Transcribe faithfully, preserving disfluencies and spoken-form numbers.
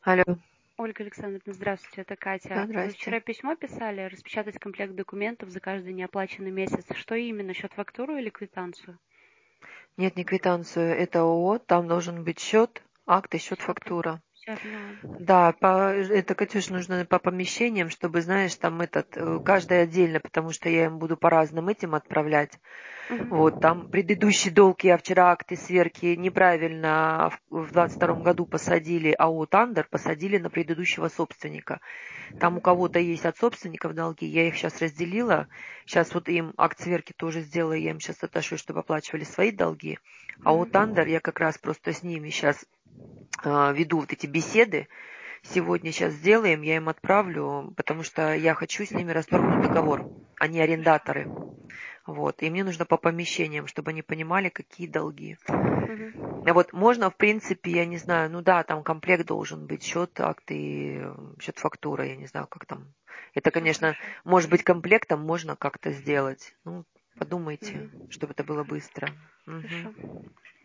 Алло. Ольга Александровна, здравствуйте, это Катя. Да, Вы здрасте. вчера письмо писали, распечатать комплект документов за каждый неоплаченный месяц. Что именно, счет-фактуру или квитанцию? Нет, не квитанцию, это ООО, там должен быть счет, акт и счет Все, фактура. все поняла. Да, по, это, Катюш, нужно по помещениям, чтобы, знаешь, там этот, э, каждый отдельно, потому что я им буду по разным этим отправлять. Вот, Мгм. там предыдущий долг, я вчера акты сверки неправильно в в двадцать втором году посадили, АО «Тандер» посадили на предыдущего собственника. Там у кого-то есть от собственников долги, я их сейчас разделила. Сейчас вот им акт сверки тоже сделаю, я им сейчас отошлю, чтобы оплачивали свои долги. А у Мгм. Тандер я как раз просто с ними сейчас а, веду вот эти беседы. Сегодня сейчас сделаем, я им отправлю, потому что я хочу с ними расторгнуть договор. Они арендаторы. Вот. И мне нужно по помещениям, чтобы они понимали, какие долги. Мгм. А вот можно, в принципе, я не знаю, ну да, там комплект должен быть, счет, акт и э, счет фактура, я не знаю, как там. Это, Все конечно, хорошо. может быть, комплектом можно как-то сделать. Ну, подумайте, Мгм. чтобы это было быстро. Мгм. Хорошо.